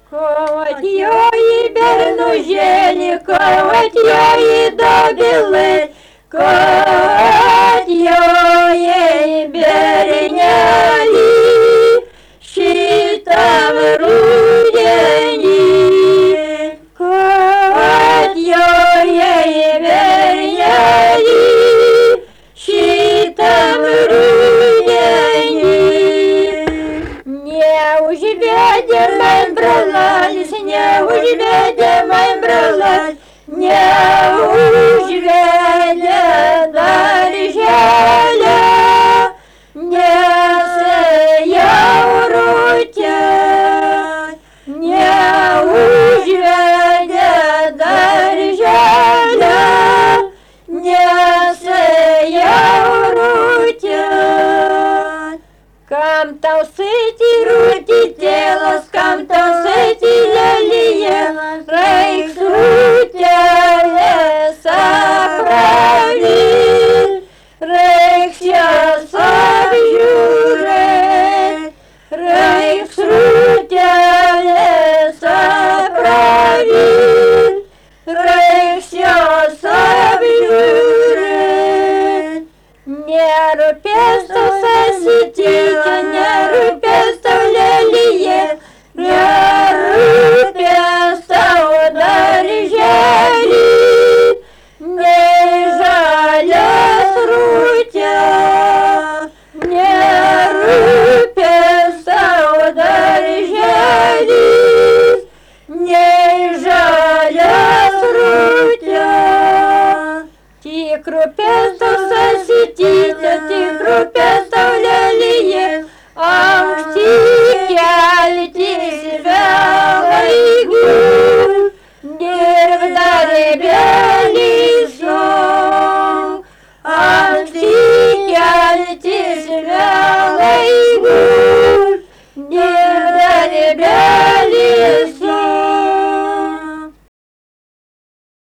От йої бернужені, от йої добіли, от йої берняли, щі там рудені, от йої берняли, щі там рудені. Не уживете мой бралась, не уживете мой бралась, не уживете даржаля, не сеяурутя, не уживете даржаля, не сеяурутя. Кам там сити рути тело, кам там сити лелие, рейх рутя леса прави, рейх щаса журе, рейх рутя леса прави, рейх щаса журе. Не рупеста сосетите, не рупеста лелие, не рупеста ударжали, не жаля срутя, не рупеста ударжали, не жаля срутя. Ти крупеста сосетите, ти крупеста лелие, ах ти кяльти себя лайгу, дерв даребе